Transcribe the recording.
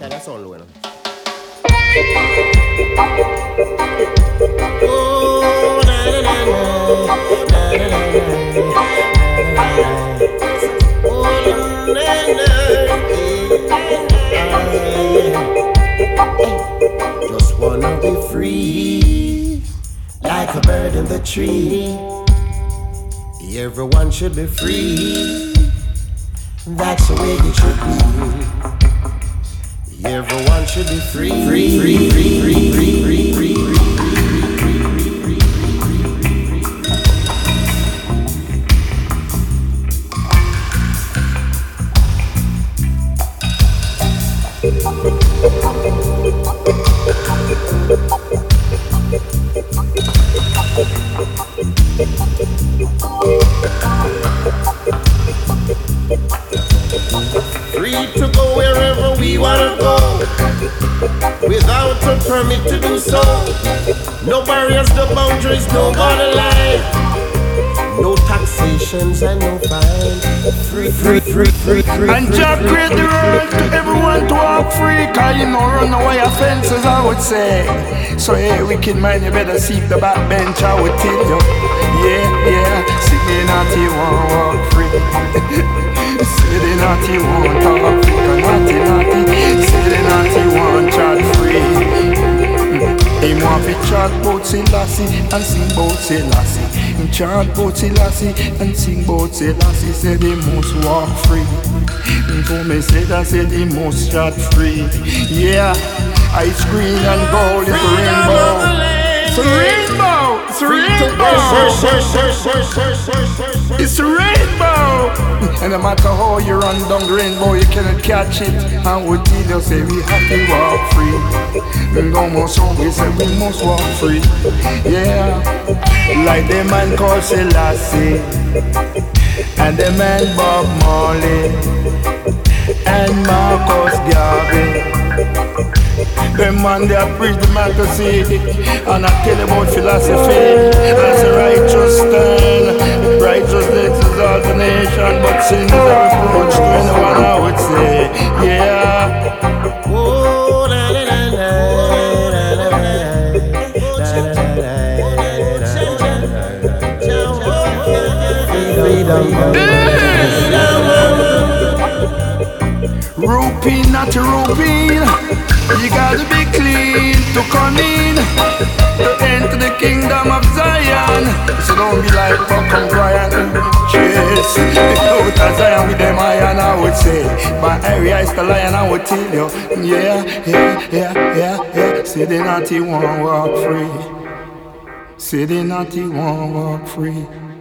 That's all low. Oh, na na na na na na. Just wanna be free, like a bird in the tree. Everyone should be free. That's the way it should be. Everyone should be free, free, free, free, free, free, free, free, free. Free to go wherever we wanna go, without a permit to do so. No barriers, no boundaries, no borderline. No taxations and no fine. Free, free, free, free, free. And Jah create the world to everyone to walk free. Cause you know run away offenses, I would say. So hey, wicked man, you better seek the back bench, I would tell you. Yeah, yeah, see the naughty won't walk free. See the naughty won't talk free. Naughty, naughty, see the naughty won't chat free. He want to chat about Selassie and sing about Selassie. He chant about Selassie and sing about Selassie. Say they must walk free. So me say that say they must chat free. Yeah, ice green and gold is rainbow. It's a rainbow. It's a rainbow. It's a rainbow. And no matter how you run down the rainbow, you cannot catch it. And we tell you say we have to walk free. No more song, we say we must walk free. Yeah, like the man called Selassie, and the man Bob Marley, and Marcus Garvey. Them man they preach democracy, and I tell about philosophy. As a righteous stand, righteousness is all the nation, but sin is a reproach to anyone, I would say. Yeah. Oh, na na na na na Rupee, not rupee. You gotta be clean to come in, to enter the kingdom of Zion. So don't be like Buck and Brian. Yes, out of Zion with them iron, I would say. My area is the lion, I would tell you. Yeah, yeah, yeah, yeah, yeah. Say the naughty won't walk free. Say the naughty won't walk free.